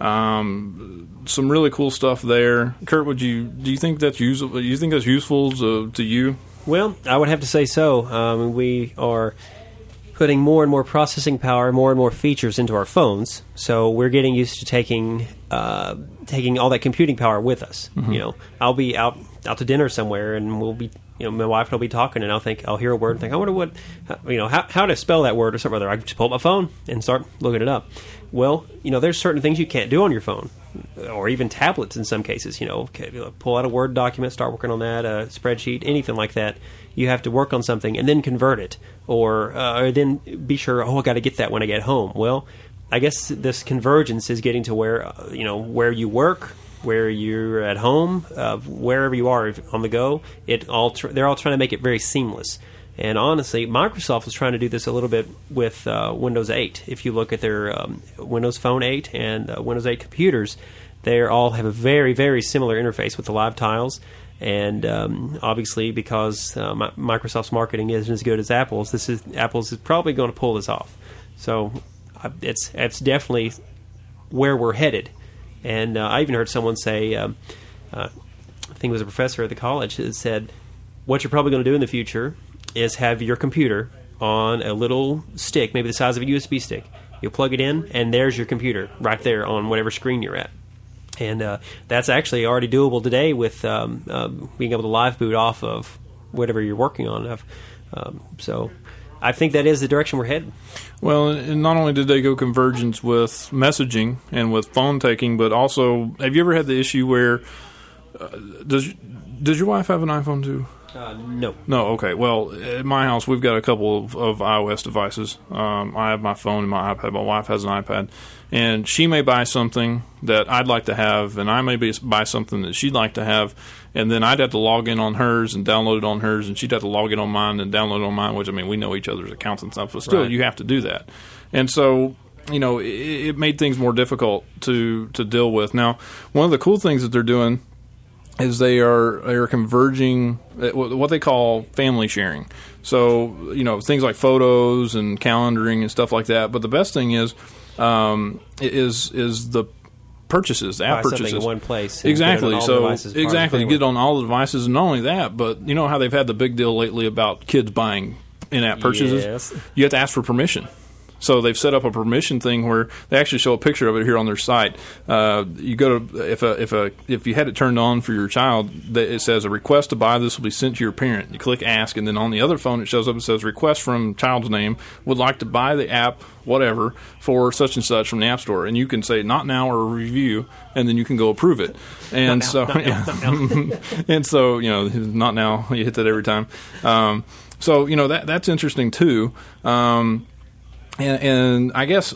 Um, some really cool stuff there. Kurt, would you do you think that's useful? Do you think that's useful to, to you? Well, I would have to say so. Um, we are putting more and more processing power, more and more features into our phones. So we're getting used to taking uh, taking all that computing power with us. Mm-hmm. You know, I'll be out out to dinner somewhere, and we'll be, you know, my wife will be talking, and I'll think I'll hear a word and think, I wonder what, you know, how how to spell that word or something other. I just pull up my phone and start looking it up. Well, you know, there's certain things you can't do on your phone, or even tablets in some cases. You know, pull out a Word document, start working on that, a spreadsheet, anything like that. You have to work on something and then convert it, or uh, or then be sure, oh, I got to get that when I get home. Well, I guess this convergence is getting to where, uh, you know, where you work, where you're at home, uh, wherever you are on the go. It all tr- they're all trying to make it very seamless. And honestly, Microsoft is trying to do this a little bit with uh, Windows eight. If you look at their um, Windows Phone eight and uh, Windows eight computers, they all have a very, very similar interface with the live tiles. And um, obviously, because uh, Microsoft's marketing isn't as good as Apple's, this is Apple's is probably going to pull this off. So uh, it's it's definitely where we're headed. And uh, I even heard someone say, um, uh, I think it was a professor at the college, that said, what you're probably going to do in the future is have your computer on a little stick, maybe the size of a U S B stick. You'll plug it in, and there's your computer right there on whatever screen you're at. And uh, that's actually already doable today with um, uh, being able to live boot off of whatever you're working on. Um, so I think that is the direction we're headed. Well, and not only did they go convergence with messaging and with phone taking, but also, have you ever had the issue where, uh, does does your wife have an iPhone too? Uh, no. No, okay. Well, at my house, we've got a couple of, of iOS devices. Um, I have my phone and my iPad. My wife has an iPad. And she may buy something that I'd like to have, and I may be, buy something that she'd like to have, and then I'd have to log in on hers and download it on hers, and she'd have to log in on mine and download it on mine, which, I mean, we know each other's accounts and stuff, but still, right. You have to do that. And so, you know, it, it made things more difficult to, to deal with. Now, one of the cool things that they're doing is they are they are converging what they call family sharing. So, you know, things like photos and calendaring and stuff like that. But the best thing is um, is is the purchases, the app Buy purchases in one place. Exactly. So exactly, you get get it on all the devices, and not only that, but you know how they've had the big deal lately about kids buying in-app purchases. Yes. You have to ask for permission. So they've set up a permission thing where they actually show a picture of it here on their site. Uh, you go to if a if a if you had it turned on for your child, it says a request to buy this will be sent to your parent. You click ask, and then on the other phone it shows up and says request from child's name, would like to buy the app whatever for such and such from the App Store, and you can say not now or review, and then you can go approve it. And not so now, not yeah. now, not now. And so you know not now, you hit that every time. Um, so you know that that's interesting too. Um, And, and I guess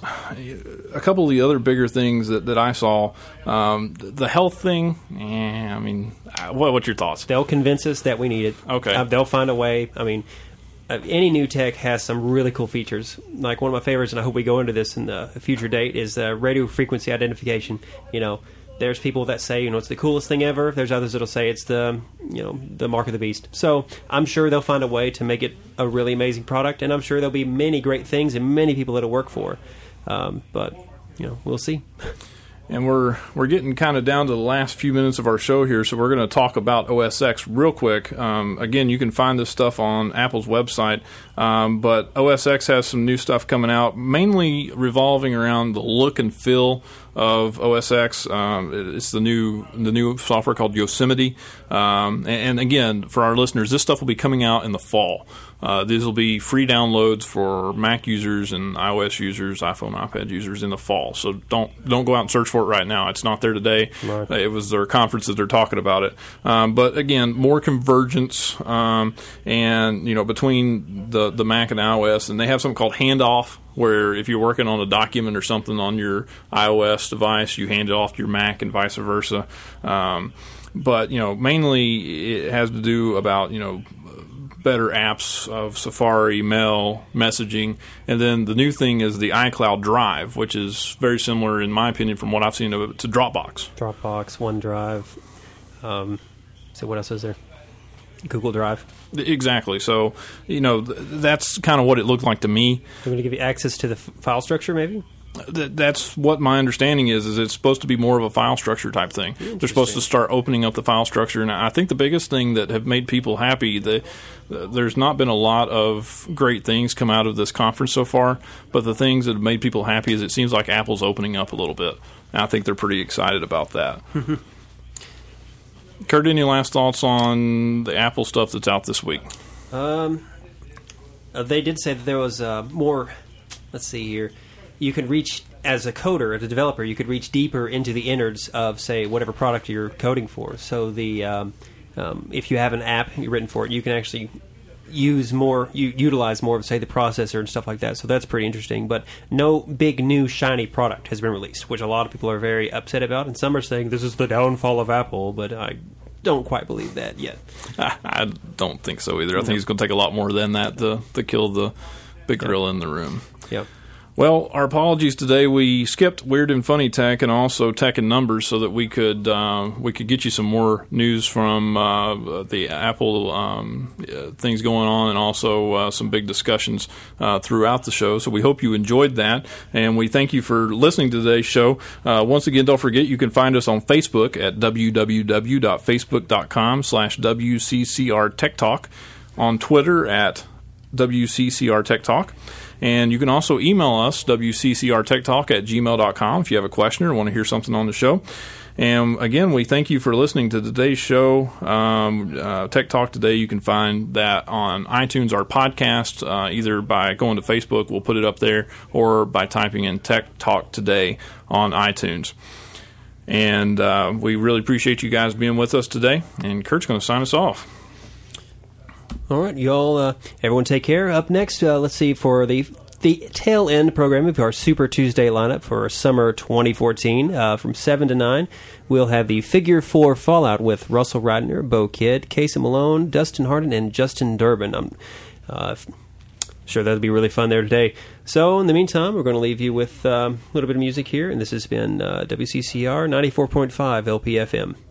a couple of the other bigger things that, that I saw, um, the health thing, eh, I mean, what, what's your thoughts? They'll convince us that we need it. Okay. Uh, they'll find a way. I mean, uh, any new tech has some really cool features. Like one of my favorites, and I hope we go into this in a future date, is uh, radio frequency identification. You know, there's people that say, you know, it's the coolest thing ever. There's others that'll say it's the, you know, the mark of the beast. So I'm sure they'll find a way to make it a really amazing product, and I'm sure there'll be many great things and many people that'll work for. Um, but, you know, we'll see. And we're we're getting kind of down to the last few minutes of our show here, so we're going to talk about O S X real quick. Um, again, you can find this stuff on Apple's website, um, but O S X has some new stuff coming out, mainly revolving around the look and feel of O S X. Um, it's the new the new software called Yosemite. Um, and, and again, for our listeners, this stuff will be coming out in the fall. Uh, these will be free downloads for Mac users and iOS users, iPhone, iPad users in the fall. So don't don't go out and search for it right now. It's not there today. Right. Uh, it was their conference that they're talking about it. Um, but again, more convergence, um, and you know between the the Mac and iOS, and they have something called Handoff, where if you're working on a document or something on your iOS device, you hand it off to your Mac and vice versa. Um, but you know, mainly it has to do about you know. better apps of Safari, Mail, messaging, and then the new thing is the iCloud Drive, which is very similar, in my opinion, from what I've seen of it, to Dropbox. Dropbox, OneDrive. Um, so what else is there? Google Drive. Exactly. So, you know, th- that's kind of what it looked like to me. They're going to give you access to the f- file structure, maybe? Th- that's what my understanding is, is it's supposed to be more of a file structure type thing. They're supposed to start opening up the file structure. And I think the biggest thing that have made people happy, the, uh, there's not been a lot of great things come out of this conference so far, but the things that have made people happy is it seems like Apple's opening up a little bit. And I think they're pretty excited about that. Kurt, any last thoughts on the Apple stuff that's out this week? Um, uh, they did say that there was uh, more, let's see here, you can reach, as a coder, as a developer, you could reach deeper into the innards of, say, whatever product you're coding for. So the um, um, if you have an app you've written for it, you can actually use more, you utilize more of, say, the processor and stuff like that. So that's pretty interesting. But no big new shiny product has been released, which a lot of people are very upset about. And some are saying this is the downfall of Apple, but I don't quite believe that yet. I don't think so either. I think it's going to take a lot more than that to, to kill the big gorilla in the room. Yep. Well, our apologies today. We skipped Weird and Funny Tech and also Tech and Numbers so that we could uh, we could get you some more news from uh, the Apple um, uh, things going on and also uh, some big discussions uh, throughout the show. So we hope you enjoyed that, and we thank you for listening to today's show. Uh, once again, don't forget you can find us on Facebook at w w w dot facebook dot com slash w c c r tech talk, on Twitter at W C C R Tech Talk. And you can also email us, w c c r tech talk at gmail dot com, if you have a question or want to hear something on the show. And again, we thank you for listening to today's show. Um, uh, Tech Talk Today, you can find that on iTunes, our podcast, uh, either by going to Facebook, we'll put it up there, or by typing in Tech Talk Today on iTunes. And uh, we really appreciate you guys being with us today. And Kurt's going to sign us off. All right, you all, uh, everyone take care. Up next, uh, let's see, for the the tail end programming of our Super Tuesday lineup for summer twenty fourteen, uh, from seven to nine, we'll have the Figure four Fallout with Russell Radner, Bo Kidd, Casey Malone, Dustin Hardin, and Justin Durbin. I'm uh, sure that'll be really fun there today. So, in the meantime, we're going to leave you with um, a little bit of music here, and this has been uh, W C C R ninety-four point five L P F M.